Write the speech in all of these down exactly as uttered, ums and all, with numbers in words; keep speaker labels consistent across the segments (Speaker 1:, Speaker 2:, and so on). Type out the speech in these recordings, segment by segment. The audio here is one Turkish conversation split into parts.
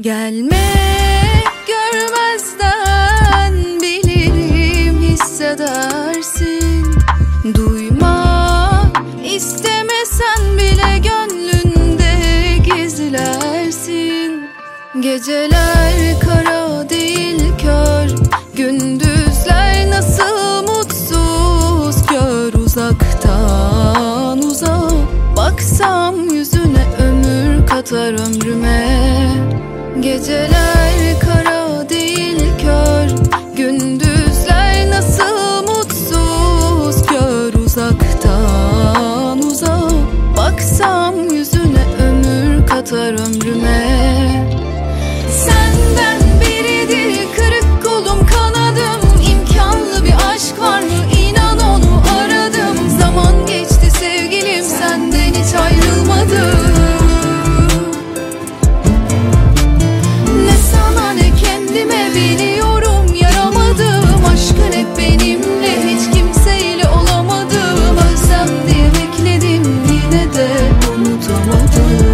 Speaker 1: Gelme görmezden bilirim hissedersin. Duyma istemesen bile gönlünde gizlersin. Geceler kara değil kör, gündüzler nasıl mutsuz kör. Uzaktan uzağa baksam yüzüne ömür katar ömrüme. Geceler kara değil kör, gündüzler nasıl mutsuz kör. Uzaktan uzağa baksam yüzüne ömür katar ömrüme. Senden biridir kırık kolum kanadım, imkanlı bir aşk var mı inan onu aradım. Zaman geçti sevgilim senden hiç ayrılmadım. Ne sana ne kendime biliyorum yaramadım. Aşkın hep benimle hiç kimseyle olamadım. Ölsem diye bekledim yine de unutamadım.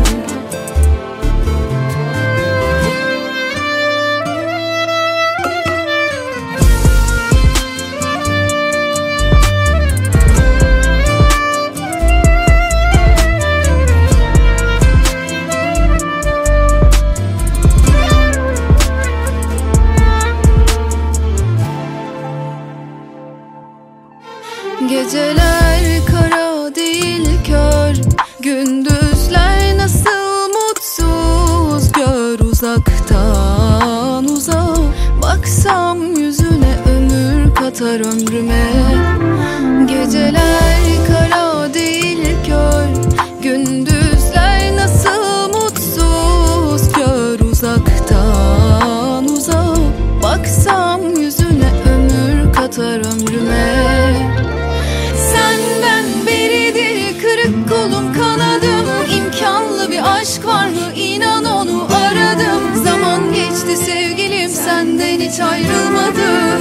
Speaker 1: Geceler kara değil kör, gündüzler nasıl mutsuz gör. Uzaktan uzağa baksam yüzüne ömür katar ömrüme. Geceler kara değil kör, gündüzler nasıl mutsuz gör. Uzaktan uzağa baksam yüzüne ömür katar ömrüme. Senden beridir kırık kolum kanadım, imkanlı bir aşk var mı inan onu aradım. Zaman geçti sevgilim senden hiç ayrılmadım.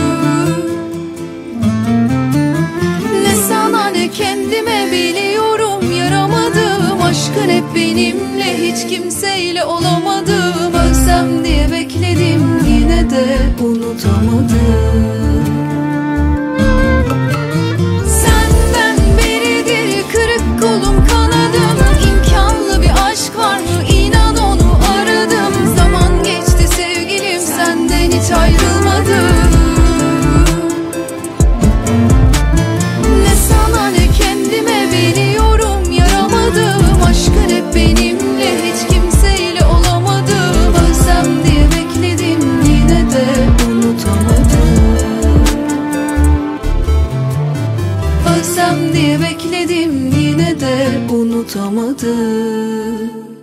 Speaker 1: Ne sana ne kendime biliyorum yaramadım. Aşkın hep benimle hiç kimseyle olamadım. Ölsem diye bekledim yine de unutamadım. Kolum kanadım, imkanlı bir aşk var mı inan onu aradım. Zaman geçti sevgilim senden hiç ayrılmadım. Ne sana ne kendime biliyorum yaramadım. Aşkın hep benimle hiç kimseyle olamadım. Ölsem diye bekledim yine de unutamadım. Ölsem diye bekledim yine de unutamadım.